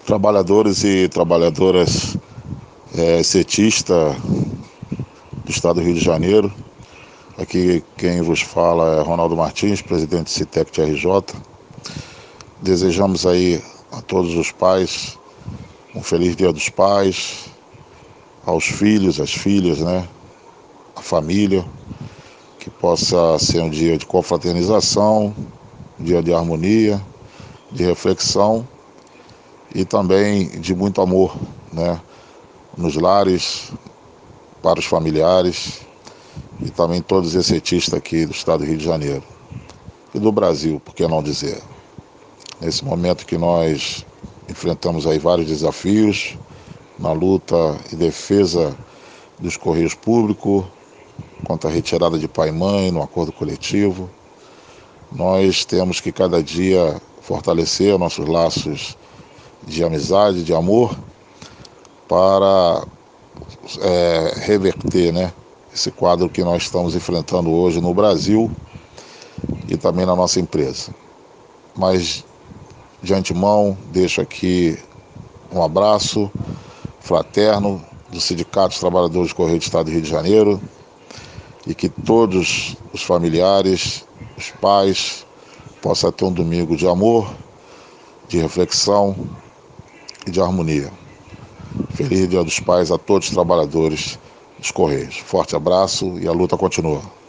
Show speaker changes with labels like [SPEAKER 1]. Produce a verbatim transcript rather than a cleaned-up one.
[SPEAKER 1] Trabalhadores e trabalhadoras é, setistas do estado do Rio de Janeiro. Aqui quem vos fala é Ronaldo Martins, presidente do CITEC R J. Desejamos aí a todos os pais um feliz Dia dos Pais, aos filhos, às filhas, né? A família, que possa ser um dia de confraternização, um dia de harmonia, de reflexão e também de muito amor, né? Nos lares, para os familiares e também todos os cetistas aqui do estado do Rio de Janeiro e do Brasil, por que não dizer. Nesse momento que nós enfrentamos aí vários desafios na luta e defesa dos Correios Públicos, contra a retirada de pai e mãe no acordo coletivo, nós temos que cada dia fortalecer nossos laços de amizade, de amor, para é, reverter, né, esse quadro que nós estamos enfrentando hoje no Brasil e também na nossa empresa. Mas, de antemão, deixo aqui um abraço fraterno do Sindicato dos Trabalhadores do Correio do Estado do Rio de Janeiro e que todos os familiares, os pais, possam ter um domingo de amor, de reflexão e de harmonia. Feliz Dia dos Pais a todos os trabalhadores dos Correios. Forte abraço e a luta continua.